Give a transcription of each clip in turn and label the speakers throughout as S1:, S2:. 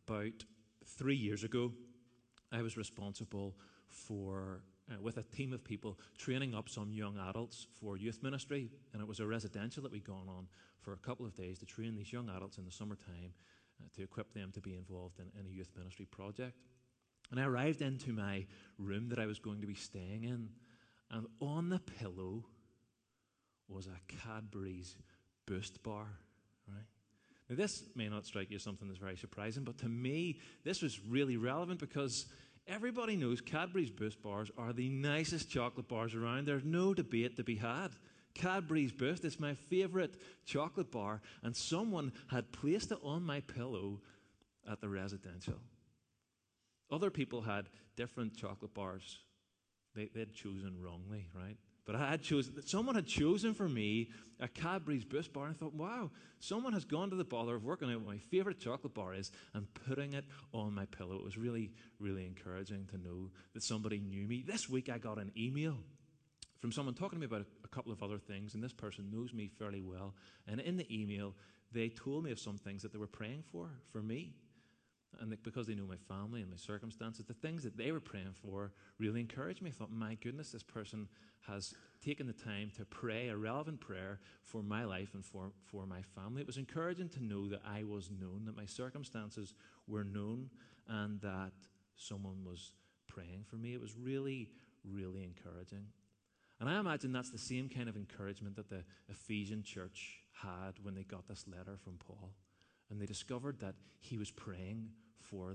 S1: about 3 years ago, I was responsible for, with a team of people, training up some young adults for youth ministry. And it was a residential that we'd gone on for a couple of days to train these young adults in the summertime to equip them to be involved in a youth ministry project. And I arrived into my room that I was going to be staying in, and on the pillow was a Cadbury's Boost bar, right? Now, this may not strike you as something that's very surprising, but to me, this was really relevant because everybody knows Cadbury's Boost bars are the nicest chocolate bars around. There's no debate to be had. Cadbury's Boost is my favourite chocolate bar, and someone had placed it on my pillow at the residential. Other people had different chocolate bars. They'd chosen wrongly, right? But someone had chosen for me a Cadbury's Boost bar, and I thought, wow, someone has gone to the bother of working out what my favourite chocolate bar is and putting it on my pillow. It was really, really encouraging to know that somebody knew me. This week I got an email from someone talking to me about a couple of other things, and this person knows me fairly well. And in the email, they told me of some things that they were praying for me. And because they know my family and my circumstances, the things that they were praying for really encouraged me. I thought, my goodness, this person has taken the time to pray a relevant prayer for my life and for my family. It was encouraging to know that I was known, that my circumstances were known, and that someone was praying for me. It was really, really encouraging. And I imagine that's the same kind of encouragement that the Ephesian church had when they got this letter from Paul. And they discovered that he was praying for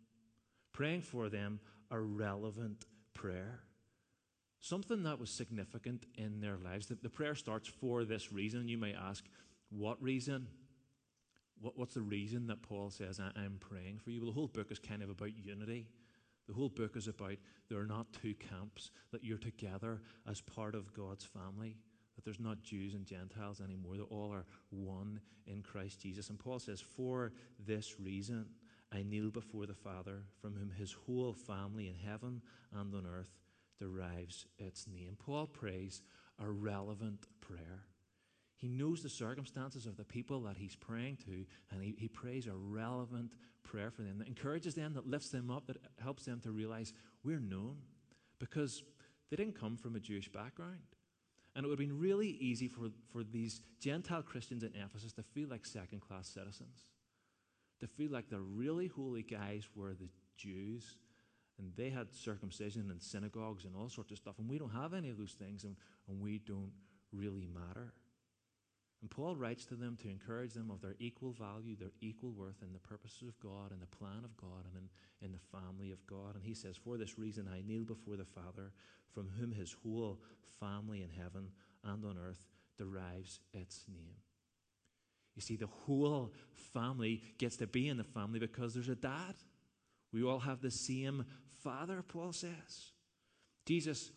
S1: them a relevant prayer, something that was significant in their lives. The prayer starts, for this reason. You may ask, what reason? What's the reason that Paul says, I'm praying for you? Well, the whole book is kind of about unity. The whole book is about there are not two camps, that you're together as part of God's family, that there's not Jews and Gentiles anymore, that all are one in Christ Jesus. And Paul says, for this reason I kneel before the Father, from whom his whole family in heaven and on earth derives its name. Paul prays a relevant prayer. He knows the circumstances of the people that he's praying to, and he prays a relevant prayer for them that encourages them, that lifts them up, that helps them to realize we're known, because they didn't come from a Jewish background. And it would have been really easy for these Gentile Christians in Ephesus to feel like second-class citizens, to feel like the really holy guys were the Jews, and they had circumcision and synagogues and all sorts of stuff, and we don't have any of those things, and we don't really matter. And Paul writes to them to encourage them of their equal value, their equal worth in the purposes of God and the plan of God and in the family of God. And he says, for this reason I kneel before the Father, from whom his whole family in heaven and on earth derives its name. You see, the whole family gets to be in the family because there's a dad. We all have the same Father, Paul says. Jesus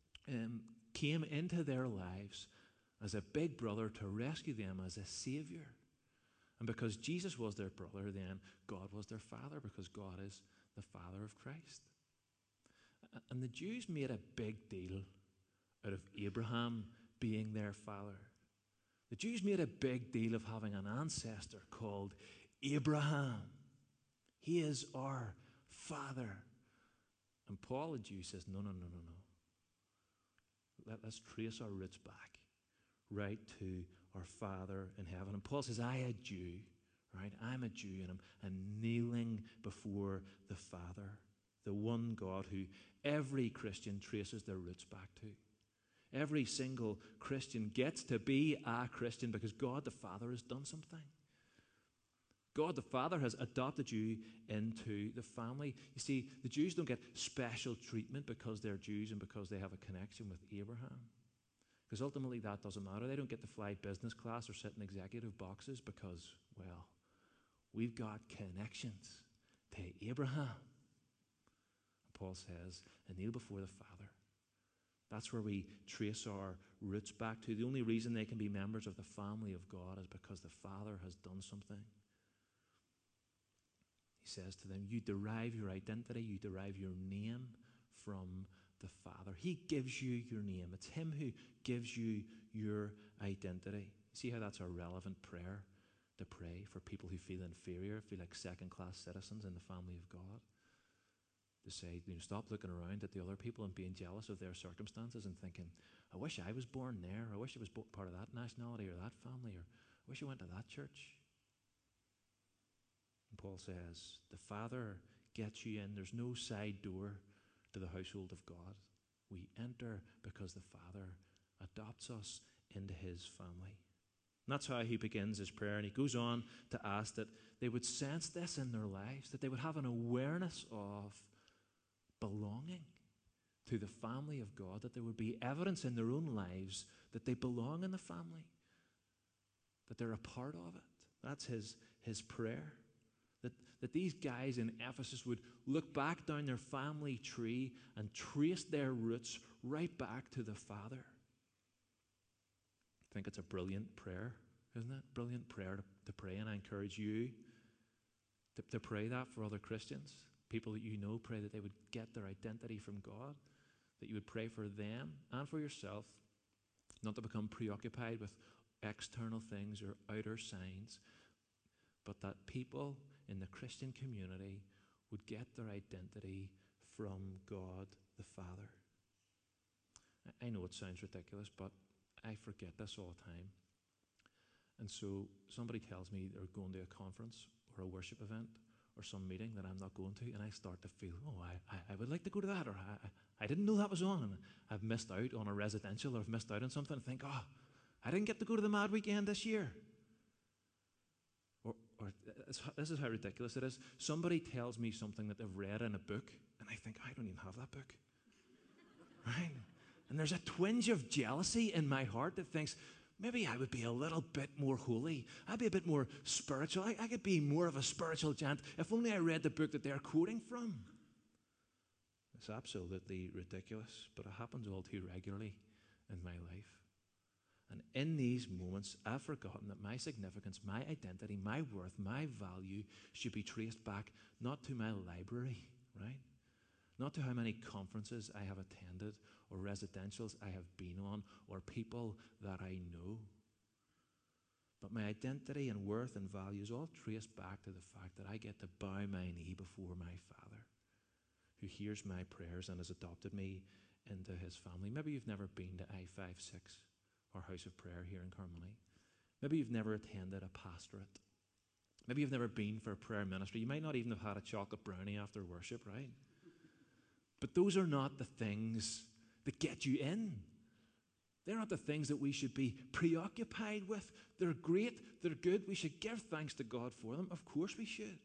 S1: came into their lives as a big brother to rescue them as a Savior. And because Jesus was their brother, then God was their Father, because God is the Father of Christ. And the Jews made a big deal out of Abraham being their father. The Jews made a big deal of having an ancestor called Abraham. He is our father. And Paul, the Jew, says, no. Let's trace our roots back right to our Father in heaven. And Paul says, I'm a Jew, right? I'm a Jew, and I'm kneeling before the Father, the one God who every Christian traces their roots back to. Every single Christian gets to be a Christian because God the Father has done something. God the Father has adopted you into the family. You see, the Jews don't get special treatment because they're Jews and because they have a connection with Abraham. Because ultimately that doesn't matter. They don't get to fly business class or sit in executive boxes because, well, we've got connections to Abraham. And Paul says, I kneel before the Father. That's where we trace our roots back to. The only reason they can be members of the family of God is because the Father has done something. He says to them, you derive your identity, you derive your name from the Father. He gives you your name. It's him who gives you your identity. See how that's a relevant prayer? to pray for people who feel inferior, feel like second-class citizens in the family of God. To say, stop looking around at the other people and being jealous of their circumstances and thinking, I wish I was born there. I wish I was part of that nationality or that family, or I wish I went to that church. And Paul says, the Father gets you in. There's no side door to the household of God. We enter because the Father adopts us into his family. And that's how he begins his prayer. And he goes on to ask that they would sense this in their lives, that they would have an awareness of belonging to the family of God, that there would be evidence in their own lives that they belong in the family, that they're a part of it. That's his prayer. That these guys in Ephesus would look back down their family tree and trace their roots right back to the Father. I think it's a brilliant prayer, isn't it? Brilliant prayer to pray, and I encourage you to pray that for other Christians. People that you know, pray that they would get their identity from God, that you would pray for them and for yourself, not to become preoccupied with external things or outer signs, but that people in the Christian community would get their identity from God the Father. I know it sounds ridiculous, but I forget this all the time. And so somebody tells me they're going to a conference or a worship event or some meeting that I'm not going to, and I start to feel, I would like to go to that, or I didn't know that was on, and I've missed out on a residential, or I've missed out on something, and think, I didn't get to go to the Mad Weekend this year. Or this is how ridiculous it is. Somebody tells me something that they've read in a book, and I think, I don't even have that book. Right? And there's a twinge of jealousy in my heart that thinks, maybe I would be a little bit more holy. I'd be a bit more spiritual. I could be more of a spiritual giant if only I read the book that they're quoting from. It's absolutely ridiculous, but it happens all too regularly in my life. And in these moments, I've forgotten that my significance, my identity, my worth, my value should be traced back not to my library, right? Not to how many conferences I have attended or residentials I have been on or people that I know. But my identity and worth and value is all traced back to the fact that I get to bow my knee before my Father, who hears my prayers and has adopted me into his family. Maybe you've never been to I-56 or House of Prayer here in Carmoney. Maybe you've never attended a pastorate. Maybe you've never been for a prayer ministry. You might not even have had a chocolate brownie after worship, right? But those are not the things that get you in. They're not the things that we should be preoccupied with. They're great, they're good. We should give thanks to God for them. Of course we should.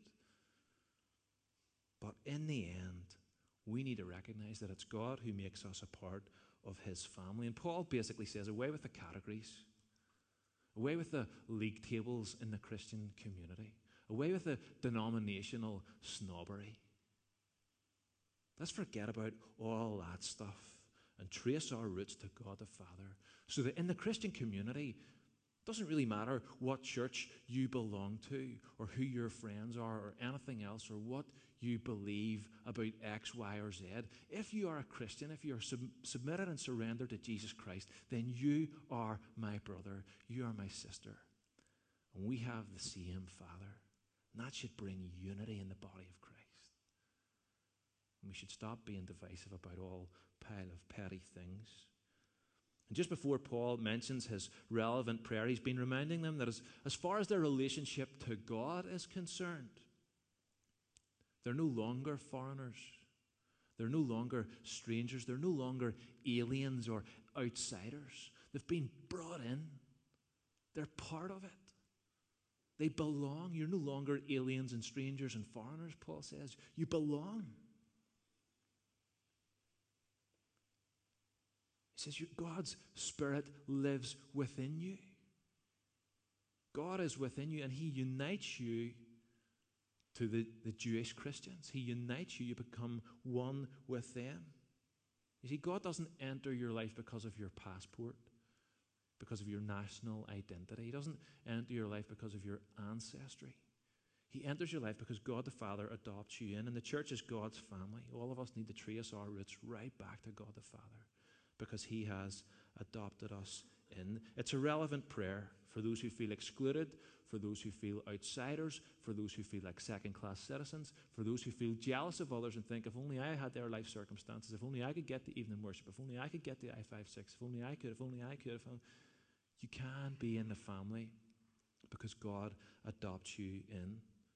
S1: But in the end, we need to recognize that it's God who makes us a part of his family. And Paul basically says, away with the categories, away with the league tables in the Christian community, away with the denominational snobbery. Let's forget about all that stuff and trace our roots to God the Father, so that in the Christian community, it doesn't really matter what church you belong to or who your friends are or anything else or what you believe about X, Y, or Z. If you are a Christian, if you are submitted and surrendered to Jesus Christ, then you are my brother, you are my sister, and we have the same Father. And that should bring unity in the body of Christ. And we should stop being divisive about all pile of petty things. And just before Paul mentions his relevant prayer, he's been reminding them that as far as their relationship to God is concerned, they're no longer foreigners. They're no longer strangers. They're no longer aliens or outsiders. They've been brought in. They're part of it. They belong. You're no longer aliens and strangers and foreigners, Paul says. You belong. He says, God's Spirit lives within you. God is within you, and he unites you to the Jewish Christians. He unites you. You become one with them. You see, God doesn't enter your life because of your passport, because of your national identity. He doesn't enter your life because of your ancestry. He enters your life because God the Father adopts you in, and the church is God's family. All of us need to trace our roots right back to God the Father, because he has adopted us in. It's a relevant prayer for those who feel excluded, for those who feel outsiders, for those who feel like second-class citizens, for those who feel jealous of others and think, if only I had their life circumstances, if only I could get the evening worship, if only I could get the I-56, if only I could, if only I could. You can be in the family because God adopts you in.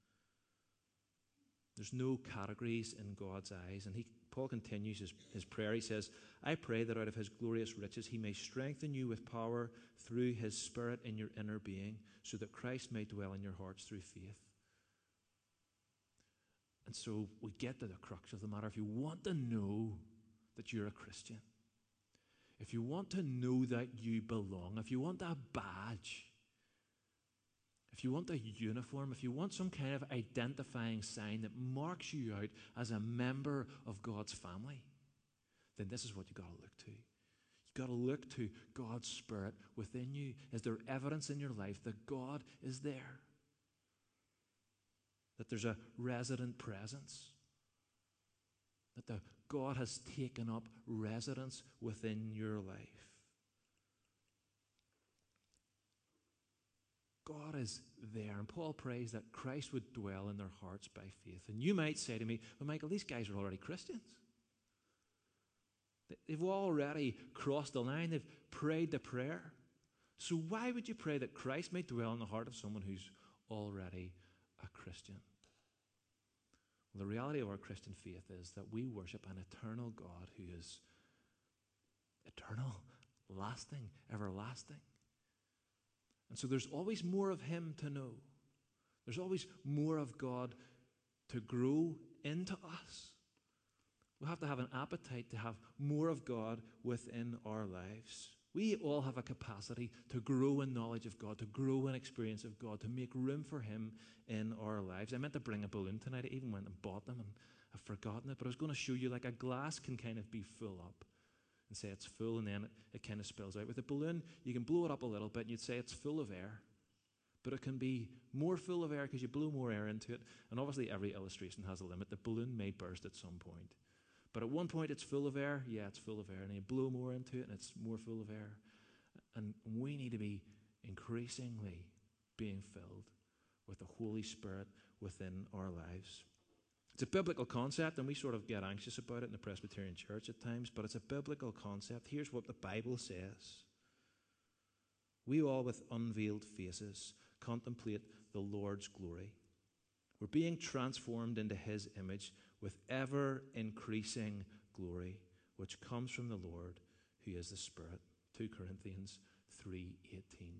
S1: There's no categories in God's eyes. And Paul continues his prayer. He says, I pray that out of his glorious riches he may strengthen you with power through his Spirit in your inner being, so that Christ may dwell in your hearts through faith. And so we get to the crux of the matter. If you want to know that you're a Christian, if you want to know that you belong, if you want a badge, if you want a uniform, if you want some kind of identifying sign that marks you out as a member of God's family, then this is what you've got to look to. You've got to look to God's Spirit within you. Is there evidence in your life that God is there? That there's a resident presence? That God has taken up residence within your life? God is there, and Paul prays that Christ would dwell in their hearts by faith. And you might say to me, well, Michael, these guys are already Christians. They've already crossed the line. They've prayed the prayer. So why would you pray that Christ may dwell in the heart of someone who's already a Christian? Well, the reality of our Christian faith is that we worship an eternal God who is eternal, lasting, everlasting. And so there's always more of him to know. There's always more of God to grow into us. We have to have an appetite to have more of God within our lives. We all have a capacity to grow in knowledge of God, to grow in experience of God, to make room for him in our lives. I meant to bring a balloon tonight. I even went and bought them, and I've forgotten it. But I was going to show you, like, a glass can kind of be full up and say it's full, and then it kind of spills out. With a balloon, you can blow it up a little bit and you'd say it's full of air. But it can be more full of air because you blow more air into it. And obviously every illustration has a limit. The balloon may burst at some point. But at one point it's full of air. Yeah, it's full of air. And you blow more into it and it's more full of air. And we need to be increasingly being filled with the Holy Spirit within our lives. It's a biblical concept, and we sort of get anxious about it in the Presbyterian Church at times, but it's a biblical concept. Here's what the Bible says. We all with unveiled faces contemplate the Lord's glory. We're being transformed into his image with ever-increasing glory, which comes from the Lord, who is the Spirit. 2 Corinthians 3:18.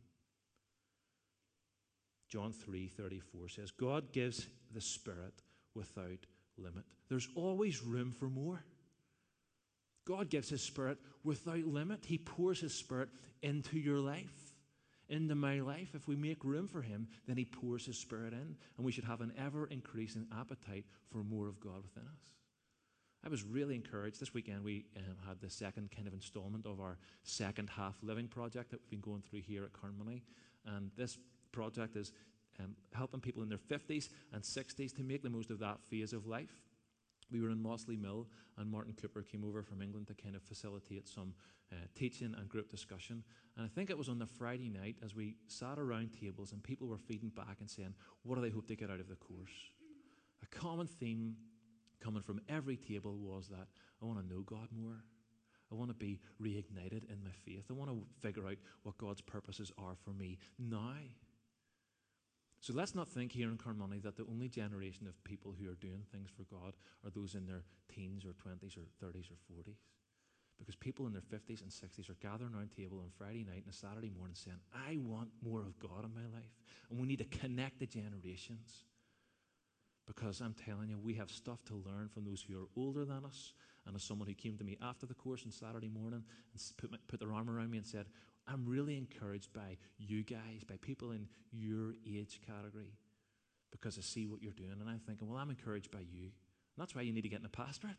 S1: John 3:34 says, God gives the Spirit without limit. There's always room for more. God gives his Spirit without limit. He pours his Spirit into your life, into my life. If we make room for him, then he pours his Spirit in, and we should have an ever-increasing appetite for more of God within us. I was really encouraged. This weekend we had the second kind of installment of our second half living project that we've been going through here at Carnmoney. And this project is helping people in their 50s and 60s to make the most of that phase of life. We were in Mossley Mill, and Martin Cooper came over from England to kind of facilitate some teaching and group discussion. And I think it was on the Friday night as we sat around tables and people were feeding back and saying, what do they hope to get out of the course? A common theme coming from every table was that I want to know God more. I want to be reignited in my faith. I want to figure out what God's purposes are for me now. So let's not think here in Carnmoney that the only generation of people who are doing things for God are those in their teens or 20s or 30s or 40s. Because people in their 50s and 60s are gathering around a table on Friday night and a Saturday morning saying, I want more of God in my life. And we need to connect the generations. Because I'm telling you, we have stuff to learn from those who are older than us. And as someone who came to me after the course on Saturday morning and put their arm around me and said, I'm really encouraged by you guys, by people in your age category, because I see what you're doing. And I'm thinking, well, I'm encouraged by you. And that's why you need to get in a pastorate.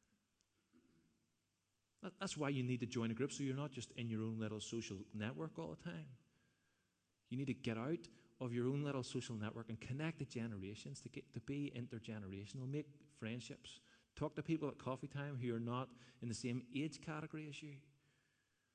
S1: That's why you need to join a group, so you're not just in your own little social network all the time. You need to get out of your own little social network and connect the generations to be intergenerational, make friendships. Talk to people at coffee time who are not in the same age category as you.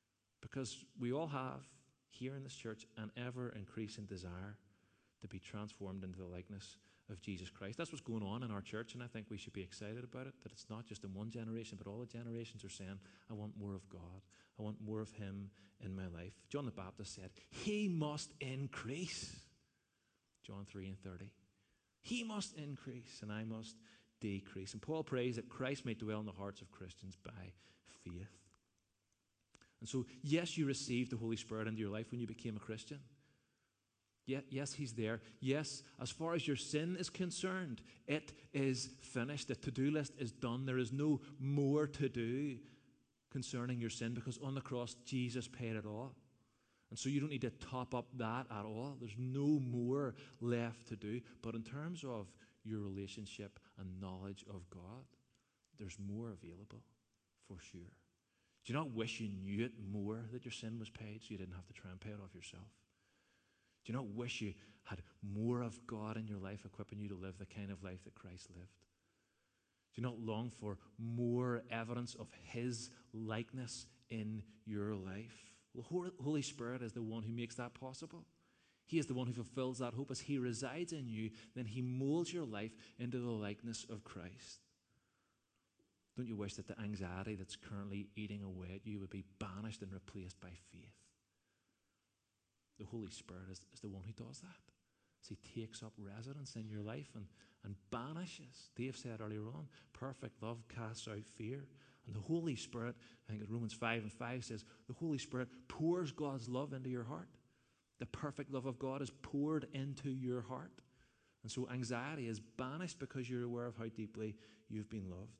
S1: Because we all have, here in this church, an ever-increasing desire to be transformed into the likeness of Jesus Christ. That's what's going on in our church, and I think we should be excited about it, that it's not just in one generation, but all the generations are saying, I want more of God. I want more of him in my life. John the Baptist said, he must increase. John 3:30. He must increase, and I must decrease. And Paul prays that Christ may dwell in the hearts of Christians by faith. And so, yes, you received the Holy Spirit into your life when you became a Christian. Yes, he's there. Yes, as far as your sin is concerned, it is finished. The to-do list is done. There is no more to do concerning your sin, because on the cross, Jesus paid it all. And so you don't need to top up that at all. There's no more left to do. But in terms of your relationship and knowledge of God, there's more available for sure. Do you not wish you knew it more, that your sin was paid, so you didn't have to try and pay it off yourself? Do you not wish you had more of God in your life, equipping you to live the kind of life that Christ lived? Do you not long for more evidence of his likeness in your life? Well, Holy Spirit is the one who makes that possible. He is the one who fulfills that hope. As he resides in you, then he molds your life into the likeness of Christ. Don't you wish that the anxiety that's currently eating away at you would be banished and replaced by faith? The Holy Spirit is the one who does that. As he takes up residence in your life and banishes. Dave said earlier on, perfect love casts out fear. And the Holy Spirit, I think Romans 5:5 says, the Holy Spirit pours God's love into your heart. The perfect love of God is poured into your heart. And so anxiety is banished because you're aware of how deeply you've been loved.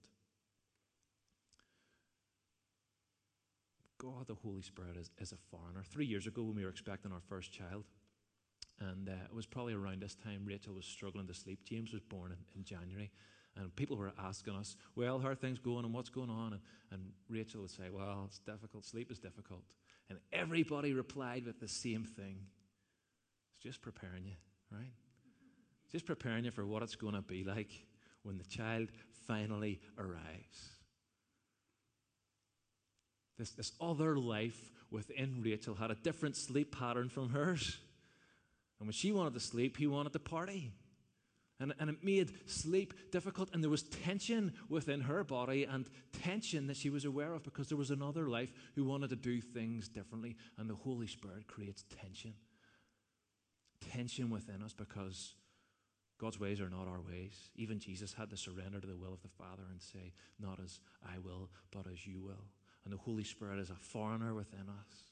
S1: God, the Holy Spirit, is a foreigner. 3 years ago, when we were expecting our first child, and it was probably around this time Rachel was struggling to sleep. James was born in January, and people were asking us, well, how are things going and what's going on? And Rachel would say, well, it's difficult. Sleep is difficult. And everybody replied with the same thing. It's just preparing you, right? Just preparing you for what it's going to be like when the child finally arrives. This other life within Rachel had a different sleep pattern from hers. And when she wanted to sleep, he wanted to party. And it made sleep difficult. And there was tension within her body, and tension that she was aware of, because there was another life who wanted to do things differently. And the Holy Spirit creates tension. Tension within us, because God's ways are not our ways. Even Jesus had to surrender to the will of the Father and say, not as I will, but as you will. And the Holy Spirit is a foreigner within us,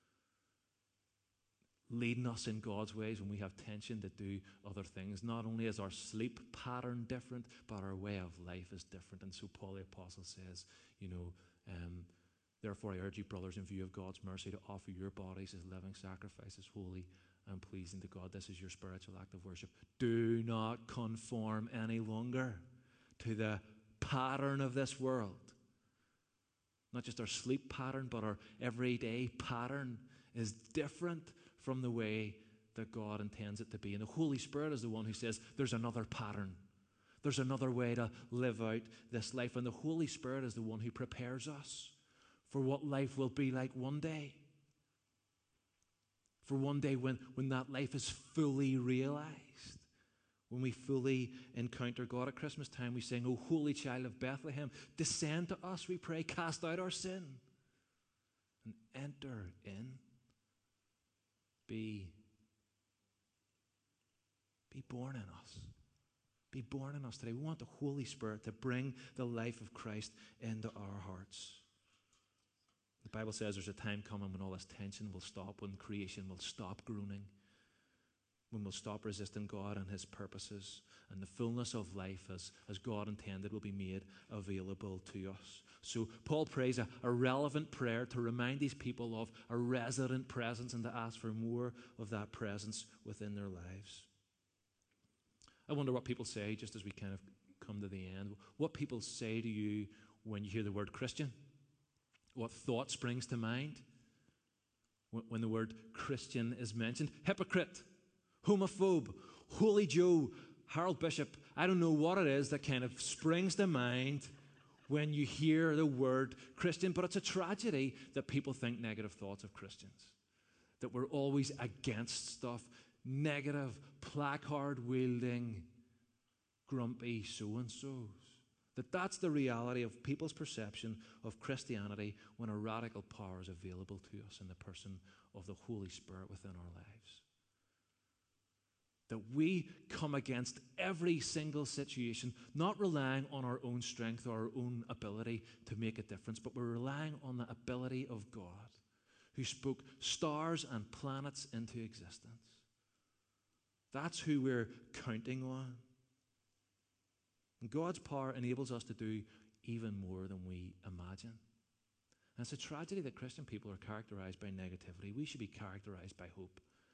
S1: leading us in God's ways when we have tension to do other things. Not only is our sleep pattern different, but our way of life is different. And so Paul the Apostle says, therefore I urge you, brothers, in view of God's mercy, to offer your bodies as living sacrifices, holy and pleasing to God. This is your spiritual act of worship. Do not conform any longer to the pattern of this world. Not just our sleep pattern, but our everyday pattern is different from the way that God intends it to be. And the Holy Spirit is the one who says, there's another pattern. There's another way to live out this life. And the Holy Spirit is the one who prepares us for what life will be like one day. For one day when that life is fully realized. When we fully encounter God. At Christmas time we sing, O Holy Child of Bethlehem, descend to us, we pray, cast out our sin and enter in. Be born in us. Be born in us today. We want the Holy Spirit to bring the life of Christ into our hearts. The Bible says there's a time coming when all this tension will stop, when creation will stop groaning, when we'll stop resisting God and his purposes, and the fullness of life as God intended will be made available to us. So Paul prays a relevant prayer to remind these people of a resident presence and to ask for more of that presence within their lives. I wonder what people say, just as we kind of come to the end, what people say to you when you hear the word Christian. What thought springs to mind when the word Christian is mentioned? Hypocrite, homophobe, Holy Joe, Harold Bishop. I don't know what it is that kind of springs to mind when you hear the word Christian, but it's a tragedy that people think negative thoughts of Christians, that we're always against stuff, negative, placard-wielding, grumpy so-and-sos. That's the reality of people's perception of Christianity when a radical power is available to us in the person of the Holy Spirit within our lives. That we come against every single situation, not relying on our own strength or our own ability to make a difference, but we're relying on the ability of God, who spoke stars and planets into existence. That's who we're counting on. And God's power enables us to do even more than we imagine. And it's a tragedy that Christian people are characterized by negativity. We should be characterized by hope,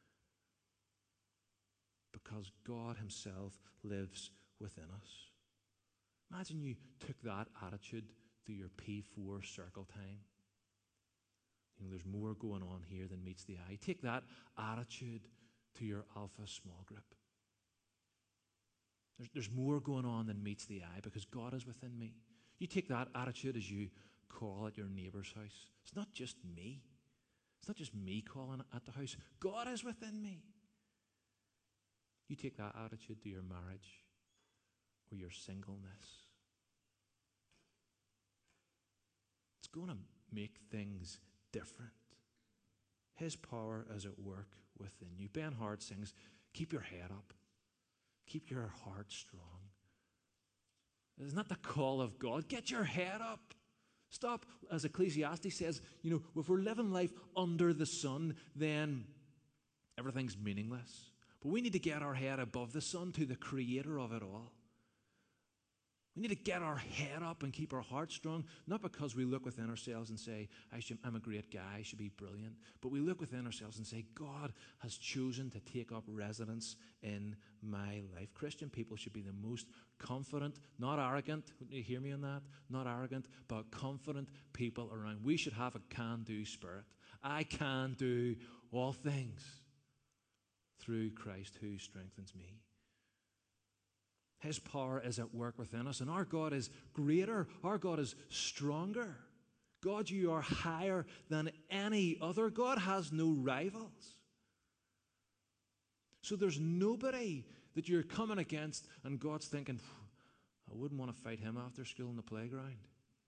S1: because God himself lives within us. Imagine you took that attitude through your P4 circle time. There's more going on here than meets the eye. Take that attitude to your Alpha small group. There's more going on than meets the eye because God is within me. You take that attitude as you call at your neighbor's house. It's not just me. It's not just me calling at the house. God is within me. You take that attitude to your marriage or your singleness. It's going to make things different. His power is at work within you. Ben Hart sings, keep your head up. Keep your heart strong. Isn't that the call of God? Get your head up. Stop, as Ecclesiastes says, if we're living life under the sun, then everything's meaningless. But we need to get our head above the sun to the creator of it all. We need to get our head up and keep our heart strong, not because we look within ourselves and say, I'm a great guy, I should be brilliant, but we look within ourselves and say, God has chosen to take up residence in my life. Christian people should be the most confident, not arrogant, you hear me on that? Not arrogant, but confident people around. We should have a can-do spirit. I can do all things through Christ who strengthens me. His power is at work within us, and our God is greater. Our God is stronger. God, you are higher than any other. God has no rivals. So there's nobody that you're coming against, and God's thinking, I wouldn't want to fight him after school in the playground.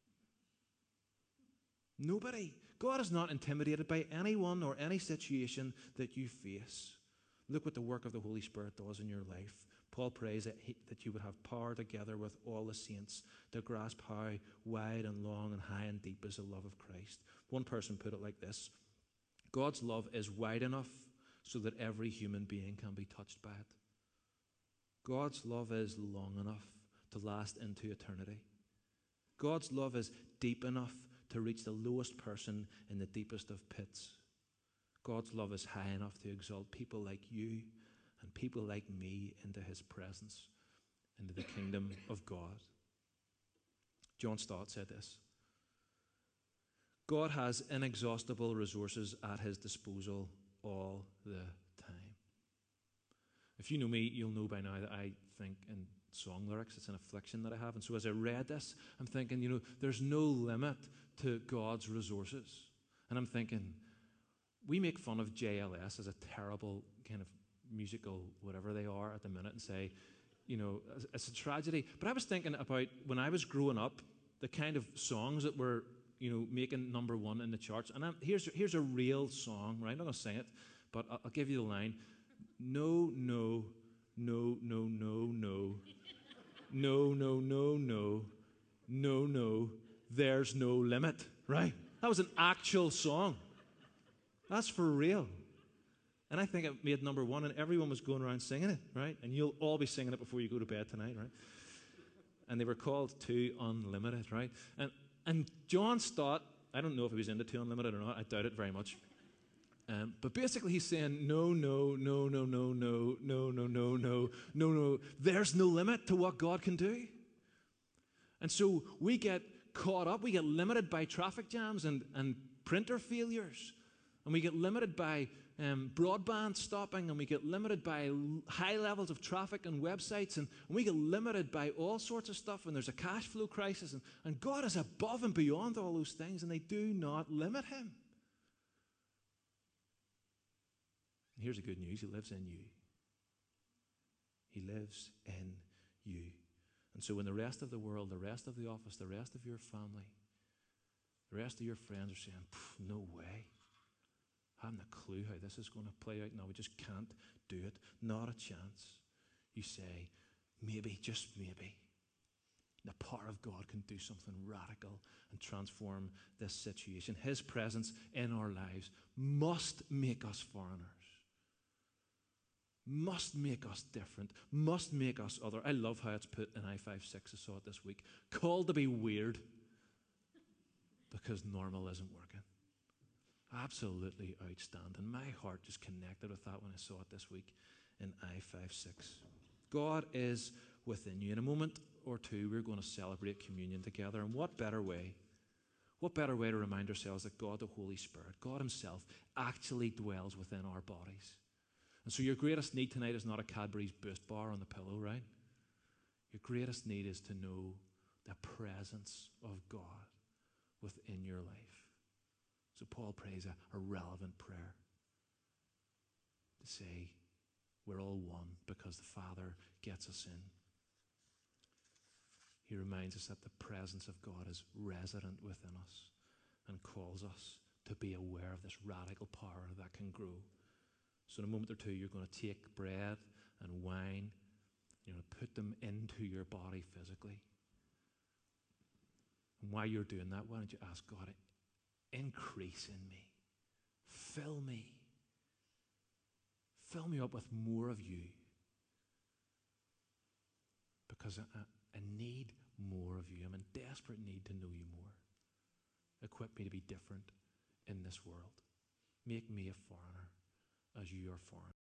S1: Nobody. God is not intimidated by anyone or any situation that you face. Look what the work of the Holy Spirit does in your life. Paul prays that you would have power together with all the saints to grasp how wide and long and high and deep is the love of Christ. One person put it like this: God's love is wide enough so that every human being can be touched by it. God's love is long enough to last into eternity. God's love is deep enough to reach the lowest person in the deepest of pits. God's love is high enough to exalt people like you and people like me into his presence, into the kingdom of God. John Stott said this: God has inexhaustible resources at his disposal all the time. If you know me, you'll know by now that I think in song lyrics. It's an affliction that I have. And so as I read this, I'm thinking, there's no limit to God's resources. And I'm thinking, we make fun of JLS as a terrible kind of musical whatever they are at the minute and say, it's a tragedy. But I was thinking about when I was growing up, the kind of songs that were, making number one in the charts. And here's a real song, right? I'm not going to sing it, but I'll give you the line. No, no, no, no, no, no. No, no, no, no. No, no. There's no limit, right? That was an actual song. That's for real. And I think it made number one, and everyone was going around singing it, right? And you'll all be singing it before you go to bed tonight, right? And they were called Two Unlimited, right? And John Stott, I don't know if he was into Two Unlimited or not. I doubt it very much. But basically he's saying, no, no, no, no, no, no, no, no, no, no, no, no. There's no limit to what God can do. And so we get caught up, we get limited by traffic jams and printer failures. And we get limited by broadband stopping, and we get limited by high levels of traffic and websites, and we get limited by all sorts of stuff, and there's a cash flow crisis, and God is above and beyond all those things, and they do not limit him. And here's the good news: he lives in you. He lives in you. And so when the rest of the world, the rest of the office, the rest of your family, the rest of your friends are saying, no way, I haven't a clue how this is going to play out. No, we just can't do it. Not a chance. You say, maybe, just maybe, the power of God can do something radical and transform this situation. His presence in our lives must make us foreigners, must make us different, must make us other. I love how it's put in I-56. I saw it this week. Called to be weird because normal isn't working. Absolutely outstanding. My heart just connected with that when I saw it this week in I-56. God is within you. In a moment or two, we're going to celebrate communion together. And what better way to remind ourselves that God, the Holy Spirit, God himself, actually dwells within our bodies. And so your greatest need tonight is not a Cadbury's Boost bar on the pillow, right? Your greatest need is to know the presence of God within your life. So Paul prays a relevant prayer to say we're all one because the Father gets us in. He reminds us that the presence of God is resident within us and calls us to be aware of this radical power that can grow. So in a moment or two, you're going to take bread and wine, you're going to put them into your body physically. And while you're doing that, why don't you ask God, increase in me, fill me up with more of you, because I need more of you. I'm in desperate need to know you more. Equip me to be different in this world. Make me a foreigner as you are foreign.